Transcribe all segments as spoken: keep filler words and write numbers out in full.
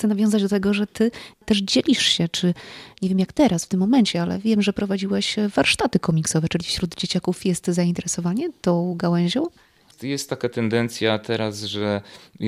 chcę nawiązać do tego, że ty też dzielisz się, czy nie wiem jak teraz, w tym momencie, ale wiem, że prowadziłeś warsztaty komiksowe, czyli wśród dzieciaków jest zainteresowanie tą gałęzią? Jest taka tendencja teraz, że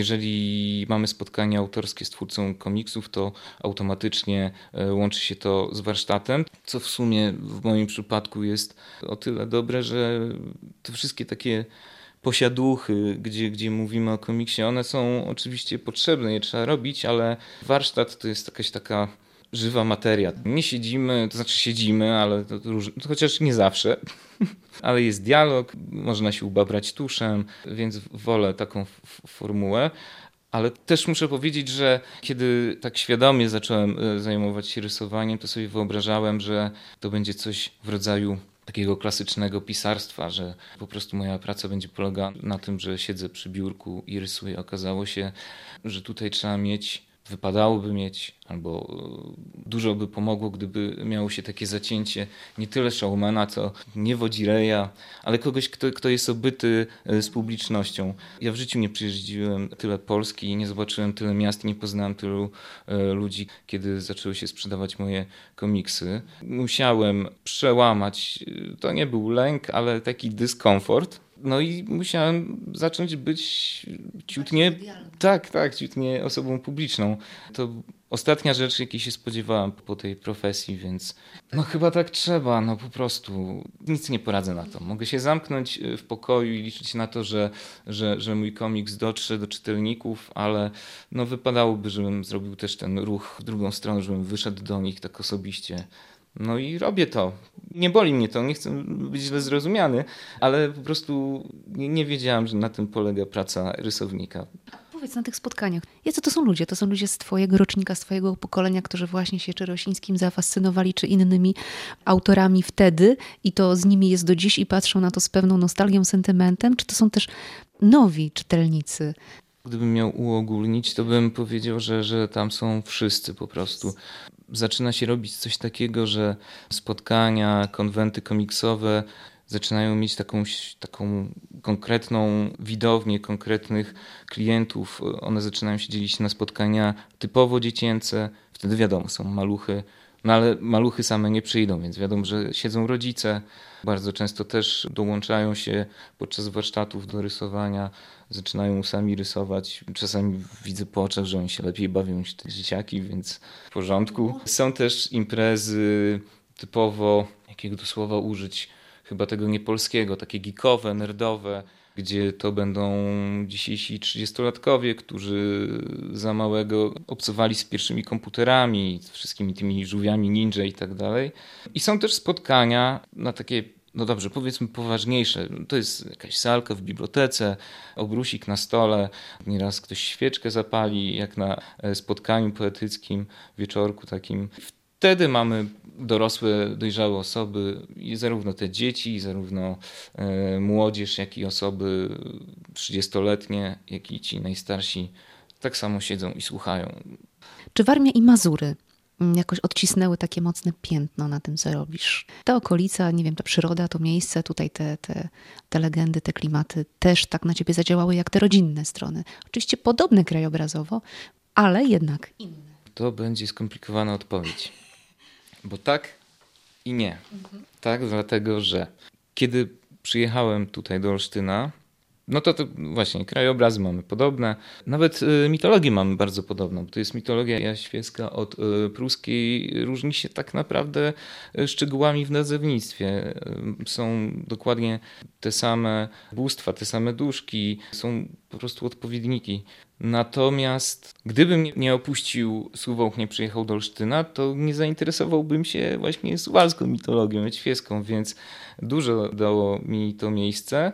jeżeli mamy spotkanie autorskie z twórcą komiksów, to automatycznie łączy się to z warsztatem, co w sumie w moim przypadku jest o tyle dobre, że te wszystkie takie posiaduchy, gdzie, gdzie mówimy o komiksie, one są oczywiście potrzebne, je trzeba robić, ale warsztat to jest jakaś taka żywa materia. Nie siedzimy, to znaczy siedzimy, ale to, to, róż, to chociaż nie zawsze, ale jest dialog, można się ubabrać tuszem, więc wolę taką f- formułę. Ale też muszę powiedzieć, że kiedy tak świadomie zacząłem zajmować się rysowaniem, to sobie wyobrażałem, że to będzie coś w rodzaju takiego klasycznego pisarstwa, że po prostu moja praca będzie polegała na tym, że siedzę przy biurku i rysuję. Okazało się, że tutaj trzeba mieć, wypadałoby mieć, albo dużo by pomogło, gdyby miało się takie zacięcie nie tyle showmana, co nie wodzireja, ale kogoś, kto, kto jest obyty z publicznością. Ja w życiu nie przejeździłem tyle Polski, nie zobaczyłem tyle miast, nie poznałem tylu ludzi, kiedy zaczęły się sprzedawać moje komiksy. Musiałem przełamać, to nie był lęk, ale taki dyskomfort. No i musiałem zacząć być ciutnie, tak, tak, ciutnie osobą publiczną. To ostatnia rzecz, jakiej się spodziewałem po tej profesji, więc no chyba tak trzeba, no po prostu nic nie poradzę na to. Mogę się zamknąć w pokoju i liczyć na to, że, że, że mój komiks dotrze do czytelników, ale no wypadałoby, żebym zrobił też ten ruch w drugą stronę, żebym wyszedł do nich tak osobiście. No i robię to. Nie boli mnie to, nie chcę być źle zrozumiany, ale po prostu nie, nie wiedziałem, że na tym polega praca rysownika. Powiedz, na tych spotkaniach, jacy to są ludzie? To są ludzie z twojego rocznika, z twojego pokolenia, którzy właśnie się czy Rosińskim zafascynowali, czy innymi autorami wtedy i to z nimi jest do dziś i patrzą na to z pewną nostalgią, sentymentem? Czy to są też nowi czytelnicy? Gdybym miał uogólnić, to bym powiedział, że, że tam są wszyscy po prostu. Zaczyna się robić coś takiego, że spotkania, konwenty komiksowe zaczynają mieć taką, taką konkretną widownię, konkretnych klientów. One zaczynają się dzielić na spotkania typowo dziecięce. Wtedy wiadomo, są maluchy, no ale maluchy same nie przyjdą, więc wiadomo, że siedzą rodzice. Bardzo często też dołączają się podczas warsztatów do rysowania, zaczynają sami rysować. Czasami widzę po oczach, że oni się lepiej bawią niż te dzieciaki, więc w porządku. Są też imprezy typowo, jakiego tu słowa użyć, chyba tego niepolskiego, takie geekowe, nerdowe, gdzie to będą dzisiejsi trzydziestolatkowie, którzy za małego obcowali z pierwszymi komputerami, z wszystkimi tymi żółwiami ninja i tak dalej. I są też spotkania na takie, no dobrze, powiedzmy poważniejsze. To jest jakaś salka w bibliotece, obrusik na stole, nieraz ktoś świeczkę zapali, jak na spotkaniu poetyckim, wieczorku takim. Wtedy mamy dorosłe, dojrzałe osoby, i zarówno te dzieci, zarówno e, młodzież, jak i osoby trzydziestoletnie, jak i ci najstarsi tak samo siedzą i słuchają. Czy Warmia i Mazury jakoś odcisnęły takie mocne piętno na tym, co robisz? Ta okolica, nie wiem, ta przyroda, to miejsce, tutaj te, te, te legendy, te klimaty też tak na ciebie zadziałały jak te rodzinne strony. Oczywiście podobne krajobrazowo, ale jednak inne. To będzie skomplikowana odpowiedź. Bo tak i nie. Mhm. Tak, dlatego że kiedy przyjechałem tutaj do Olsztyna, no to, to właśnie krajobrazy mamy podobne. Nawet y, mitologię mamy bardzo podobną. Bo to jest mitologia jaświecka od y, pruskiej. Różni się tak naprawdę szczegółami w nazewnictwie. Y, są dokładnie te same bóstwa, te same duszki. Są po prostu odpowiedniki. Natomiast gdybym nie opuścił Suwałk, nie przyjechał do Olsztyna, to nie zainteresowałbym się właśnie suwalską mitologią jaświecką, więc dużo dało mi to miejsce,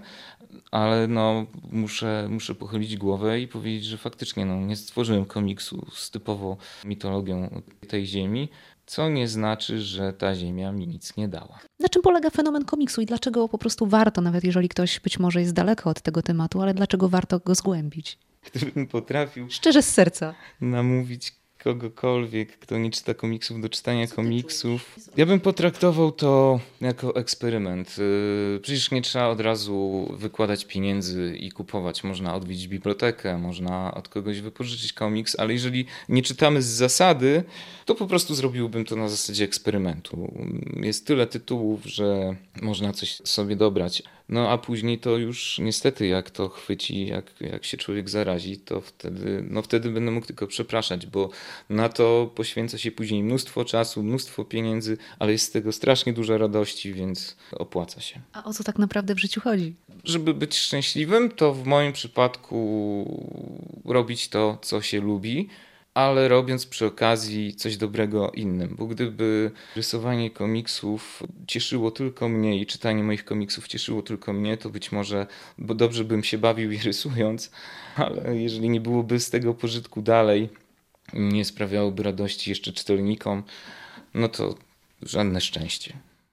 ale no muszę, muszę pochylić głowę i powiedzieć, że faktycznie no, nie stworzyłem komiksu z typowo mitologią tej ziemi, co nie znaczy, że ta ziemia mi nic nie dała. Na czym polega fenomen komiksu i dlaczego po prostu warto, nawet jeżeli ktoś być może jest daleko od tego tematu, ale dlaczego warto go zgłębić? Gdybym potrafił szczerze z serca namówić kogokolwiek, kto nie czyta komiksów, do czytania komiksów. Ja bym potraktował to jako eksperyment. Yy, Przecież nie trzeba od razu wykładać pieniędzy i kupować. Można odwiedzić bibliotekę, można od kogoś wypożyczyć komiks, ale jeżeli nie czytamy z zasady, to po prostu zrobiłbym to na zasadzie eksperymentu. Jest tyle tytułów, że można coś sobie dobrać. No a później to już niestety jak to chwyci, jak, jak się człowiek zarazi, to wtedy, no wtedy będę mógł tylko przepraszać, bo na to poświęca się później mnóstwo czasu, mnóstwo pieniędzy, ale jest z tego strasznie dużo radości, więc opłaca się. A o co tak naprawdę w życiu chodzi? Żeby być szczęśliwym, to w moim przypadku robić to, co się lubi, ale robiąc przy okazji coś dobrego innym, bo gdyby rysowanie komiksów cieszyło tylko mnie i czytanie moich komiksów cieszyło tylko mnie, to być może bo dobrze bym się bawił je rysując, ale jeżeli nie byłoby z tego pożytku dalej, nie sprawiałoby radości jeszcze czytelnikom, no to żadne szczęście.